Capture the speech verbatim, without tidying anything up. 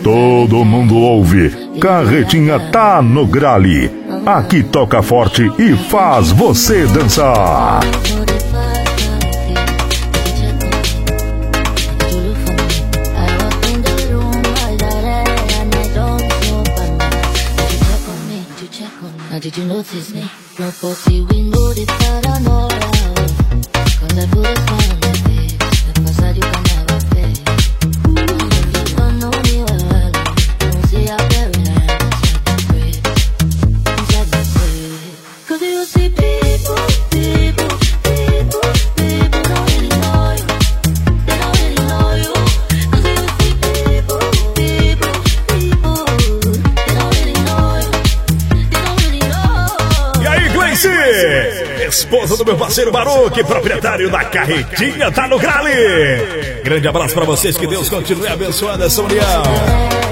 todo mundo ouve. Carretinha tá no grale. Aqui toca forte e faz você dançar. Did you notice me? No pussy window, the paranoia. Cause I put a smile on your face. The facade you can never pay. If you don't know me well, don't see how very nice inside my grave. Cause you see people, people, people, people don't really know you. They don't really know you. Cause you see people, people, people, they don't really know you. E aí, Gleice, esposa do meu parceiro Baruque, proprietário da Carretinha Tá no Grale. Grande abraço pra vocês, que Deus continue abençoando essa união.